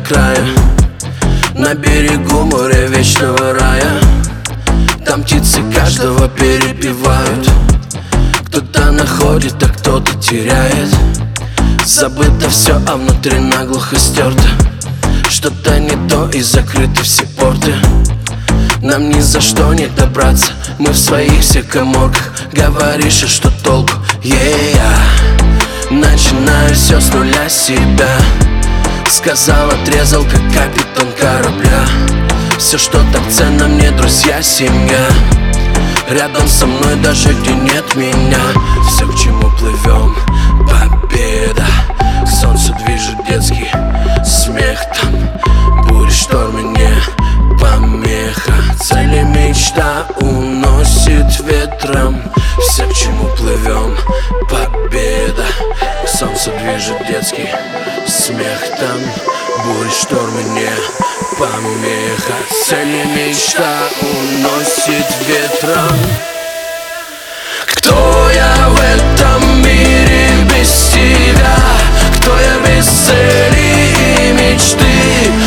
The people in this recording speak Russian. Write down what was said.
края, на берегу моря вечного рая. Там птицы каждого перепевают. Кто-то находит, а кто-то теряет. Забыто все, а внутри наглухо стерто. Что-то не то и закрыты все порты. Нам ни за что не добраться, мы в своих всех каморках. Говоришь, а что толку? Начинаю все с нуля себя. Сказал, отрезал, как капитан корабля. Все, что так ценно мне, друзья, семья. Рядом со мной даже где нет меня. Все, к чему плывем, победа. К солнцу движет детский смех. Там бури, штормы, не помеха. Цели, мечта уносит ветром. Все, к чему плывем, победа. К солнцу движет детский смех. Там бури, штормы, не помеха. Цели, мечта уносит ветром. Кто я в этом мире без тебя? Кто я без цели и мечты?